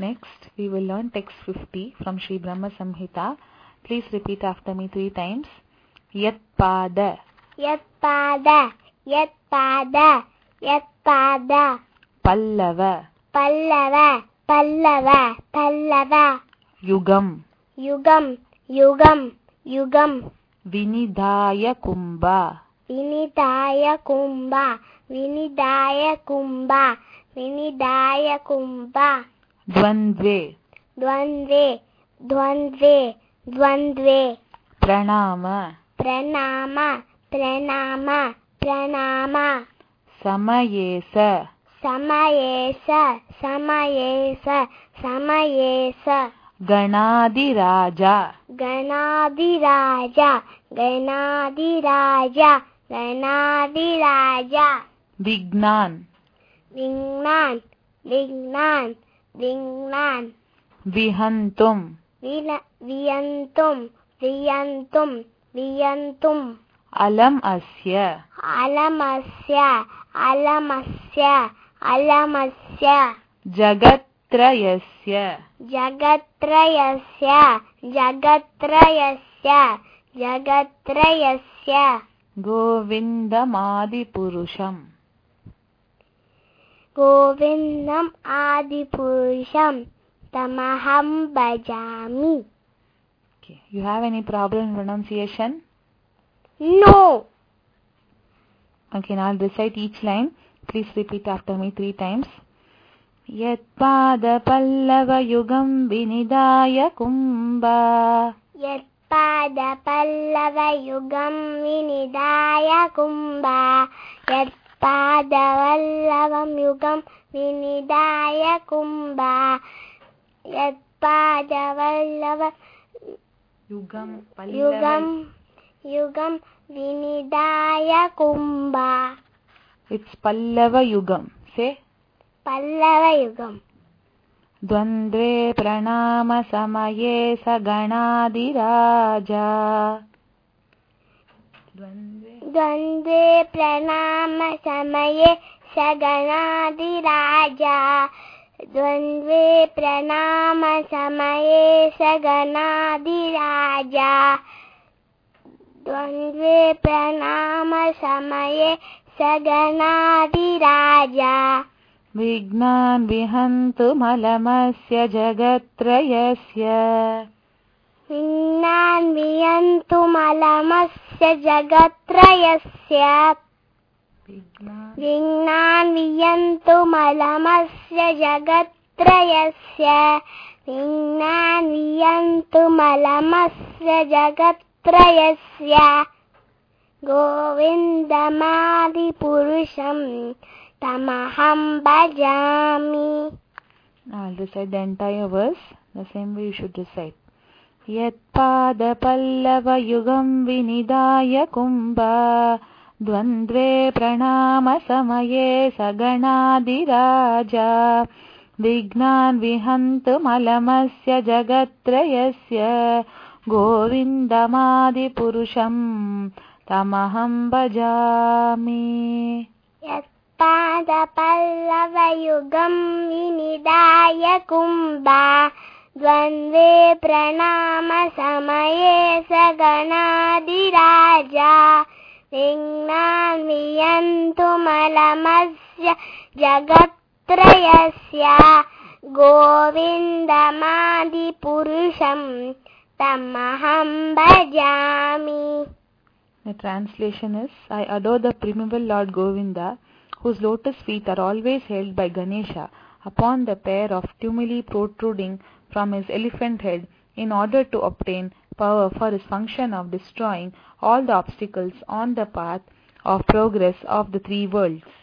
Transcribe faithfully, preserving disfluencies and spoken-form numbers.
Next, we will learn text fifty from Sri Brahma Samhita. Please repeat after me three times. Yat pada. Yat pada. Yat pada. Yat pada. Pallava. Pallava. Pallava. Pallava. Yugam. Yugam. Yugam. Yugam. Vinidaya kumbha. Vinidaya kumbha. Vinidaya kumbha. Vinidaya kumbha. Dvandve. Dvandve. Dvandve. Dvandve. Pranama. Pranama. Pranama. Pranama. Samayesa. Samayesa. Samayesa. Samayesa. Ganadiraja. Ganadiraja. Ganadiraja. Ganadiraja. Vignan. Vignan. Vignan. Vignan. Vihantum. Vina, viyantum. Viyantum. Viyantum. Alam asya. Alamasya. Alamasya. Alamasya. Jagatrayasya. Jagatrayasya. Jagatrayasya. Jagatrayasya. Govindamadi purusham. Govindam Adipurusham Tamaham Bhajami. Okay. You have any problem in pronunciation? No. Okay, now I'll recite each line. Please repeat after me three times. Yat pada pallava yugam vinidaya kumbha. Yat pada pallava yugam vinidaya kumbha. Yat pada vallavam yugam vinidaya kumbha. Yat pada vallavam Yugam yugam yugam vinidaya kumbha. It's pallava yugam. Say. Pallava yugam. Dvandve pranama samaye saganadiraja. Dvandve. Dvandve pranama samaye saganadiraja. Dvandve pranama samaye saganadiraja. Dvandve pranama samaye saganadiraja. Vignan vihantu malamasya jagatrayasya. Vignan vihantu malamasya jagatrayasya. Vignan vihantu malamasya jagatrayasya. Vignan vihantu malamasya jagatrayasya. Govindamadi purusham Tamaham Bhajami. Now I'll recite the entire verse. The same way you should recite. Yat pada pallava yugam vinidaya kumbha. Dvandve pranama samaye saganadiraja. Vignan vihantu malamasya jagatrayasya. Govindamadi purusham tamaham bhajami. Yat pada pallava yugam vinidaya kumbha. Dvandve pranama samaye saganadiraja. Vignan vihantu malamasya jagatrayasya. Govindamadi purusham tamaham bhajami. The translation is, I adore the primeval Lord Govinda, whose lotus feet are always held by Ganesha upon the pair of tumuli protruding from his elephant head in order to obtain power for his function of destroying all the obstacles on the path of progress of the three worlds.